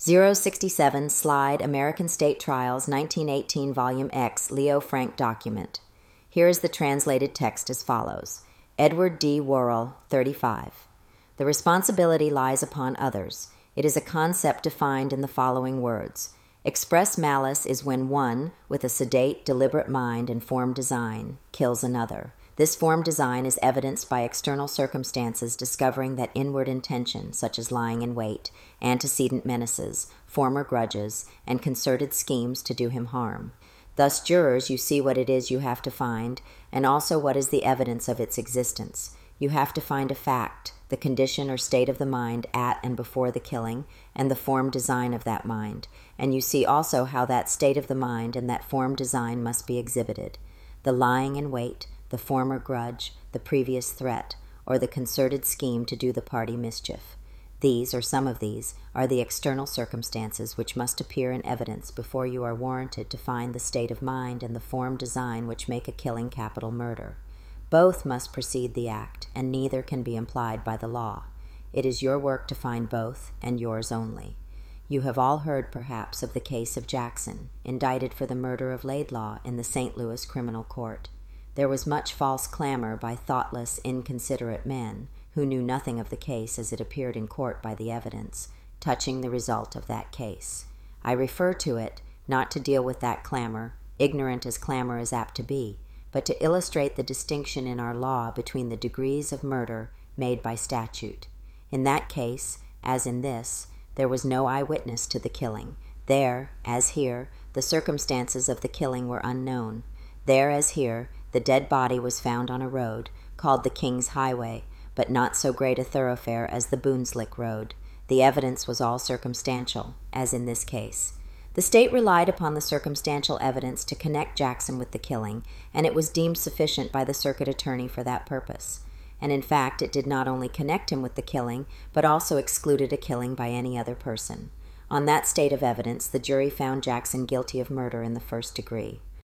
067 Slide American State Trials 1918 Volume X Leo Frank document. Here is the translated text as follows. Edward D. Worrell, 35. The responsibility lies upon others. It is a concept defined in the following words. Express malice is when one, with a sedate, deliberate mind and formed design, kills another. This formed design is evidenced by external circumstances discovering that inward intention, such as lying in wait, antecedent menaces, former grudges, and concerted schemes to do him harm. Thus, jurors, you see what it is you have to find, and also what is the evidence of its existence. You have to find a fact, the condition or state of the mind at and before the killing, and the formed design of that mind, and you see also how that state of the mind and that formed design must be exhibited. The lying in wait, the former grudge, the previous threat, or the concerted scheme to do the party mischief. These, or some of these, are the external circumstances which must appear in evidence before you are warranted to find the state of mind and the formed design which make a killing capital murder. Both must precede the act, and neither can be implied by the law. It is your work to find both, and yours only. You have all heard, perhaps, of the case of Jackson, indicted for the murder of Laidlaw in the St. Louis criminal court. There was much false clamor by thoughtless, inconsiderate men, who knew nothing of the case as it appeared in court by the evidence, touching the result of that case. I refer to it, not to deal with that clamor, ignorant as clamor is apt to be, but to illustrate the distinction in our law between the degrees of murder made by statute. In that case, as in this, there was no eyewitness to the killing. There, as here, the circumstances of the killing were unknown. There, as here, the dead body was found on a road, called the King's Highway, but not so great a thoroughfare as the Boonslick Road. The evidence was all circumstantial, as in this case. The state relied upon the circumstantial evidence to connect Jackson with the killing, and it was deemed sufficient by the circuit attorney for that purpose. And in fact, it did not only connect him with the killing, but also excluded a killing by any other person. On that state of evidence, the jury found Jackson guilty of murder in the first degree.